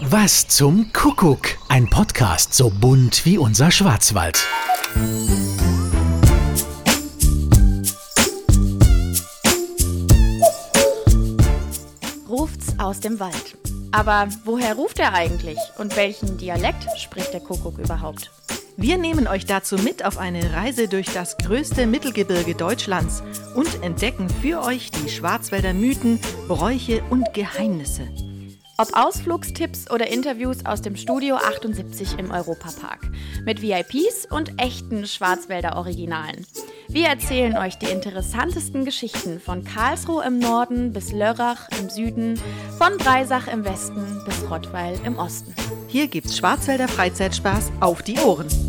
Was zum Kuckuck? Ein Podcast so bunt wie unser Schwarzwald. Ruft's aus dem Wald. Aber woher ruft er eigentlich? Und welchen Dialekt spricht der Kuckuck überhaupt? Wir nehmen euch dazu mit auf eine Reise durch das größte Mittelgebirge Deutschlands und entdecken für euch die Schwarzwälder Mythen, Bräuche und Geheimnisse. Ob Ausflugstipps oder Interviews aus dem Studio 78 im Europapark. Mit VIPs und echten Schwarzwälder Originalen. Wir erzählen euch die interessantesten Geschichten von Karlsruhe im Norden bis Lörrach im Süden, von Breisach im Westen bis Rottweil im Osten. Hier gibt's Schwarzwälder Freizeitspaß auf die Ohren.